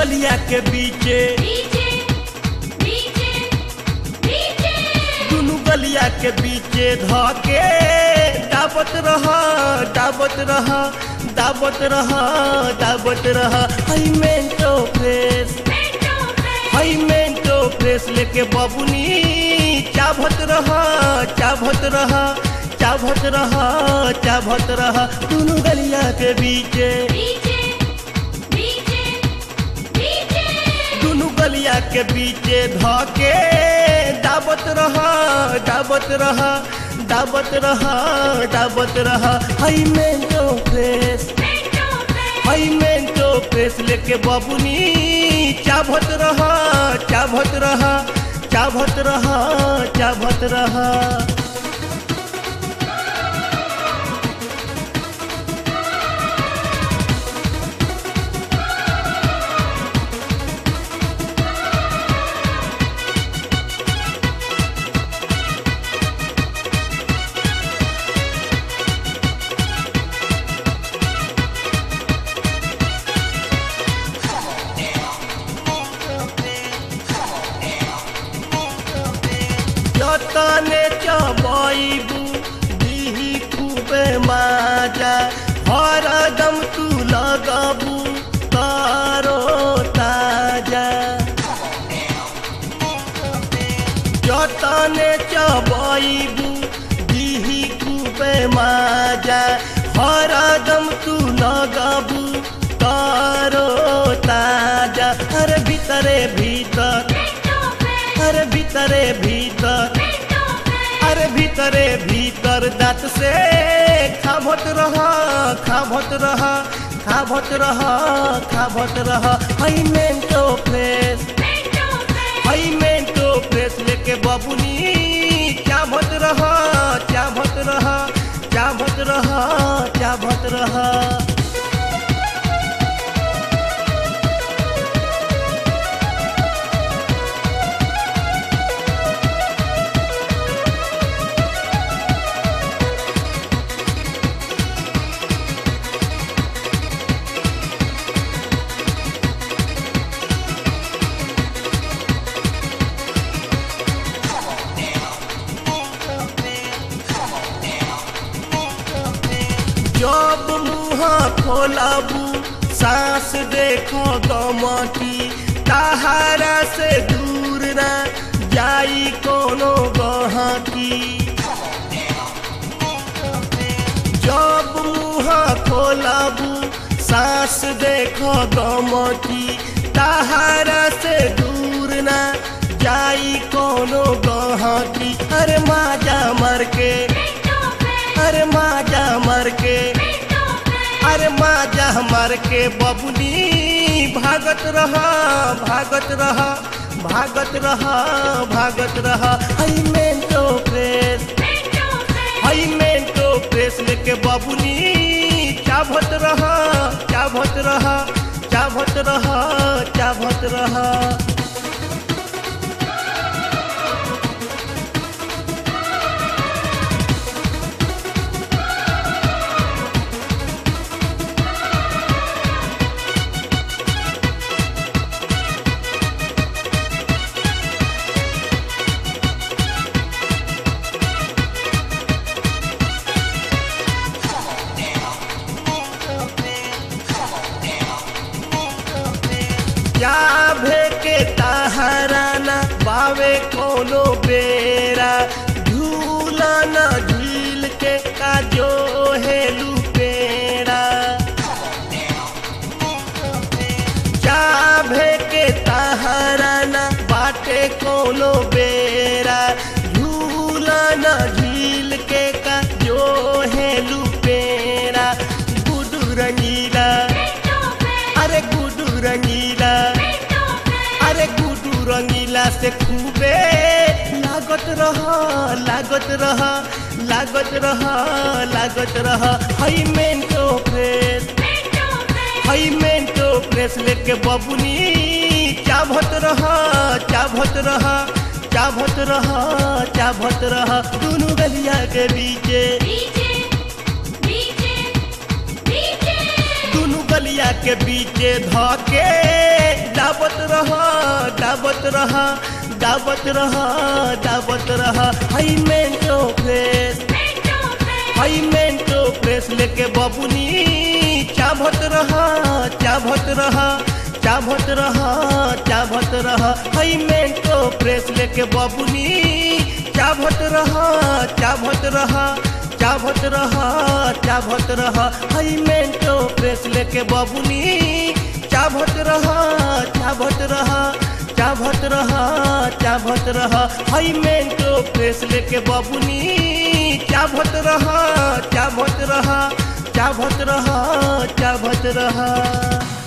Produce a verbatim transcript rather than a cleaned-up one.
गलिया के बीचे दुनु गलिया के बीचे धके दाबत रह दाबत रह दाबत रह दाबत रह हई मेंटो फ्रेश हई मेंटो फ्रेश लेके बबुनी चाभत रह चाभत रह चाभत रह चाभत रह दुनु गलिया के बीचे दुनु गलिया के बीचे धके दाबत रह दाबत रह दाबत रह दाबत रह हई मेंटो फ्रेश हई मेंटो फ्रेश लेके बबुनी चाभत रह चाभत रह चाभत रह चाभत रह तने चबैबू दीही खूबे माजा हरदम तू लगबू तारो ताजा जतने चबैबू दीही खूबे माजा हरदम तू लगबू तारो ताजा अरे भीतरे भीतर अरे भीतरे भीतर अरे भीतरे भीतर दांत से खाभत रह खाभत रह खाभत रह खाभत रह हई मेंटो फ्रेश हई मेंटो फ्रेश लेके बबुनी चाभत रह चाभत रह चाभत रह चाभत रह जब मुँह खोलाबू सांस देखो गमकी तहारा से दूर ना जाई कोनो गहकी जब मुँह खोलाबू सांस देखो गमकी तहारा से दूर ना जाई कोनो गहकी अरे माजा मर के अरे माजा मर के अरे माजा मर के बबुनी भागत रह भागत रह भागत रह भागत रह हई मेंटो फ्रेश हई मेंटो फ्रेश लेके बबुनी चाभत रह चाभत रह चाभत रह चाभत रह जाभे के तहराना बावे कोनो बेरा झूला न झील के का जो हेलू पेड़ा जाभे के तहराना बाटे कोनो बेरा झूला न झील के का जो हेलू पेड़ा गुडू रंगीला अरे गुडू रंगीला अरे गुडू रंगीला से खूबे लागत रह लागत रह लागत रह लागत रह हई मेंटो फ्रेश हई मेंटो फ्रेश लेके बबुनी चाभत रह चाभत रह चाभत रह चाभत रह दुनु गलिया के बीचे गलिया के बीचे धके दाबत रह दाबत रह दाबत रह दाबत रह हाई मेंटो फ्रेश हाई मेंटो फ्रेश लेके बबुनी चाभत रह चाभत रह चाभत रह चाभत रह हाई मेंटो फ्रेश लेके बबुनी चाभत रह चाभत रह चाभत रह चाभत रह हाई मेंटो फ्रेश लेके बबुनी चाभत रह चाभत रह चाभत रह चाभत रह हाई मेंटो फ्रेश लेके बबुनी चाभत रह चाभत रह चाभत रह चाभत रह